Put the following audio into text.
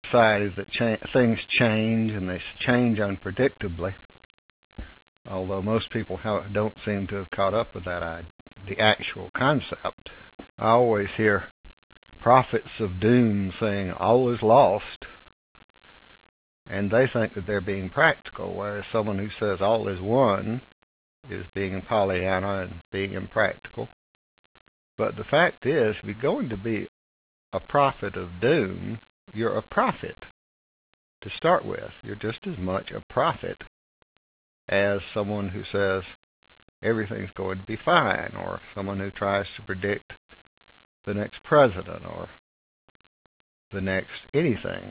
society that things change and they change unpredictably. Although most people don't seem to have caught up with the actual concept. I always hear prophets of doom saying all is lost, and they think that they're being practical, whereas someone who says all is won is being Pollyanna and being impractical. But the fact is, if you're going to be a prophet of doom, you're a prophet to start with. You're just as much a prophet as someone who says everything's going to be fine, or someone who tries to predict the next president or the next anything.